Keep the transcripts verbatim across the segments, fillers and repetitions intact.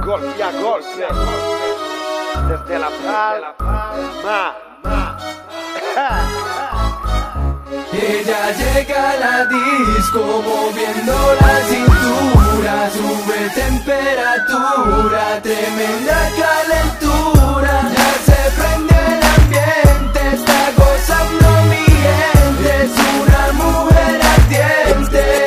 golpe a golpe, desde La Palma. Ella llega a la disco moviendo la cintura, sube temperatura, tremenda calentura. Ya se prende el ambiente, está gozando mi gente, es una mujer ardiente.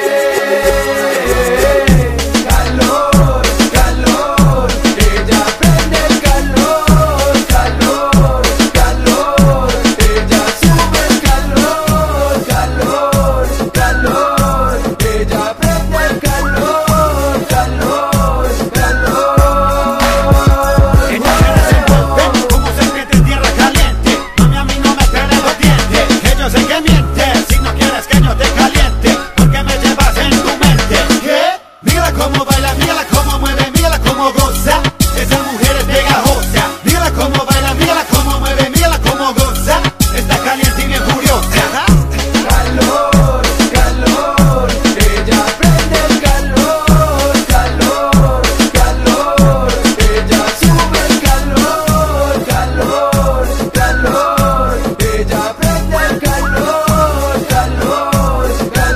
Calor, calor, ella prende el calor, calor, calor, ella sube el calor, calor, calor, ella prende el calor, calor, calor. Ellos se desenvuelven como serpiente en tierra caliente. Mami, a mí no me peleen los dientes. Ellos sé que mienten si no quieres que yo te caliente, porque me llevas en tu mente. ¿Qué? Mírala cómo baila, mírala cómo mueve, mírala cómo goza. Esa mujer es pegajosa. Mírala cómo baila, mírala cómo mueve, mírala cómo goza. Está caliente y bien furiosa. Calor, calor, ella prende el calor, calor, calor, ella sube el calor, calor, calor, ella prende el calor, calor,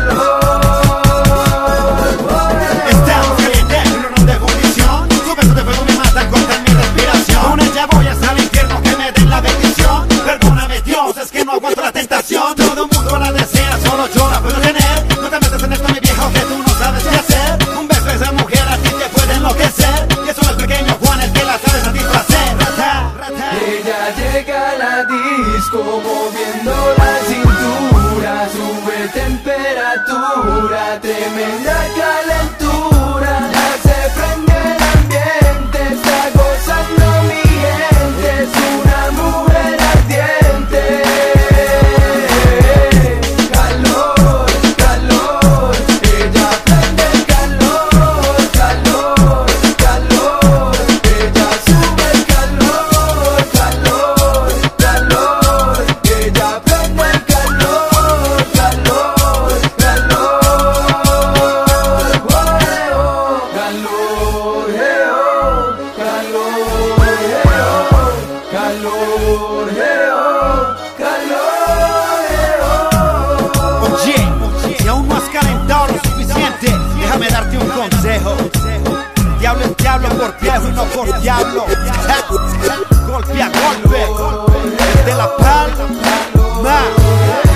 calor. Estamos calientes, pero no de fundición. Tus besos de fuego me matan, cortan mi respiración. Con ella voy hasta el infierno, que me den la bendición. Perdóname Dios, es que no aguanto la tentación. Todo mundo la desea, solo yo la puedo tener. No te metas en esto, mi viejo, que tú no sabes qué hacer. Un beso de esa mujer a ti te puede enloquecer. Y eso es el pequeño Juan el que la sabe satisfacer. Rata, rata. Ella llega a la disco moviendo la cintura, sube temperatura, tremenda calentura. Ya se prende el ambiente, está gozando mi gente, es una mujer ardiente. Calor, calor, ella prende el calor, calor, calor, ella sube el calor, calor, calor, ella prende el calor, calor, calor. Oh, calor, eh, oh, calor, eh, oh, calor, eh, oh, calor, eh, oh. Oye, si aún no has calentado lo suficiente, déjame darte un consejo. Diablo es diablo por viejo y no por diablo. Golpe a golpe, de La Palma.